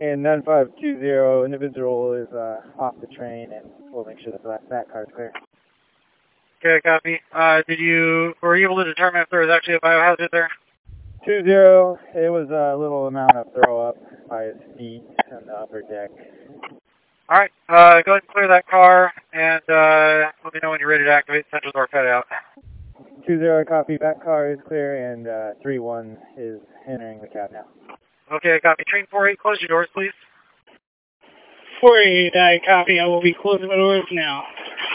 And 9520, individual is off the train, and we'll make sure that car is clear. Okay, copy. Were you able to determine if there was actually a biohazard there? 20, it was a little amount of throw up by his feet on the upper deck. All right, go ahead and clear that car, and let me know when you're ready to activate Central Door Pet out. 20, copy. That car is clear, and 31 is entering the cab now. Okay, copy. Train 48, close your doors, please. 48, I copy. I will be closing the doors now.